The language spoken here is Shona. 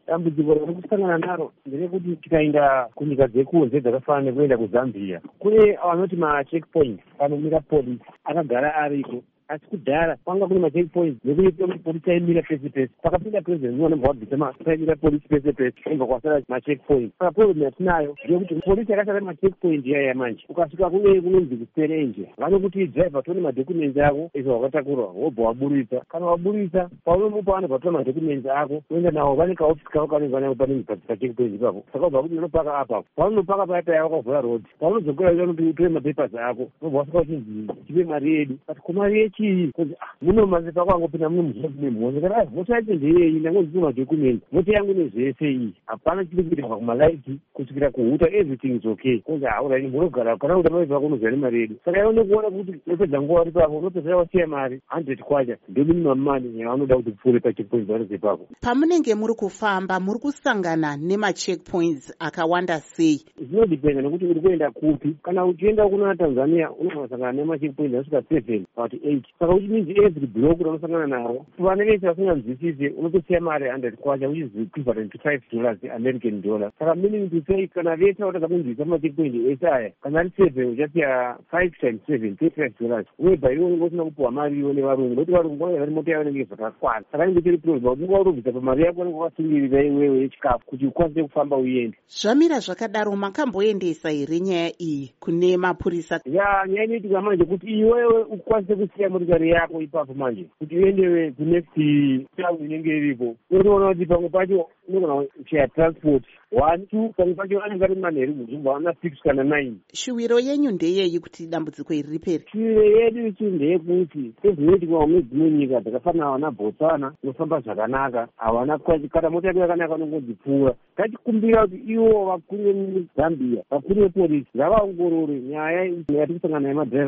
dambudziko ririkusangana naro nderekuti tikaenda kunyika dzekunze dzakafanana nekuenda kuZambia kune vanoti macheckpoint panomira polisi akagara ariko. Asi kudhara kwanga kune macheckpoints nekuti polisi aimira pese pese. Pakapinda president unobva wabvisa paimira polisi pese pese obva kwasara macheckpoint. Saka problem yatinayo ndeyekuti polisi yakasara macheckpoint yaya manje ukasvika kunonzi kuserenje vanokuti driver tone madhokuments ako izvo wakatakura wobva waburitsa. Kana waburitsa paunomupa vanobva tora madhokuments ako uenda nawo vane kaofisi kavo kanenge panenge pacheckpoint ipapo. Saka ubva kuti unopaka apapo paunopaka paya wakavhura road paunodzokera vanoti utore mapapers ako obva wasvika uchinzi tipe mari yedu but kumari yechi muno mazepa kwangopinda muno muzvine mhonzo kana mhosva yacho ndeyei ndangondipa madhokuments moti yangu nezvese iyi hapana chiri kuita kumalaiti kusvikira kuhuta everything is okay kozi hauraini munogara kana kuda mari pako unozva nemari yedu. Saka yaone kuona kuti unopedza nguva uri pako unopedzera wasiya mari 100 kwacha ndominimum mani yavanoda kuti kupfuure pacheckpoint vanobve pako. Pamunenge muri kufamba muri kusangana nemacheckpoints akawanda sei? Zvinodependa nekuti uri kuenda kupi. Kana uchienda kuna Tanzania unosangana nemacheckpoints asvika 7 kana 8. Saka uchinzi every block unosangana naro vane vese vasinganzwisise unotosiya mari 100 kwacha which is equivalent to $5 American dollar. Saka meaning to say kana vese vatadza kunzwisa macheckpoint ese aya kana ari 7 uchasiya 5 times 7 $35 webva iwe unenge usina kupuhwa mari iwo nevarungu nokuti varungu vanenge vari mota yavo inenge zvakakwana. Saka inenge chiri problem unenge warubvisa pamari yako unenge wakasungirira iwewe yechikafu kuti ukwanise kufamba uende. Zvamira zvakadaro makamboendesa here nyaya iyi kune mapurisa? Nyaya inoitika manje kuti iwewe ukwanise kusiya motikari yako ipapo manje kuti uendewe kunext town inenge iripo. Unotoona kuti pamwe pacho unogona kushare transport 1 2 pamwe pacho anenge ari manheru kuzvimba ana 6 kana 9. Shuwiro yenyu ndeyeyi kuti dambudziko iri ripere? Shuwiro yedu ichi ndeyekuti sezvinoitika dzimwe nyika dzakafanana havana Botswana unofamba zvakanaka havana kana mota yedu yakanaka unongodzipfuura. Ngatikumbira kuti ivo vakuru veZambia vakuru vepolisi ngavaongorore nyaya yatikusangana nayo madhiraivha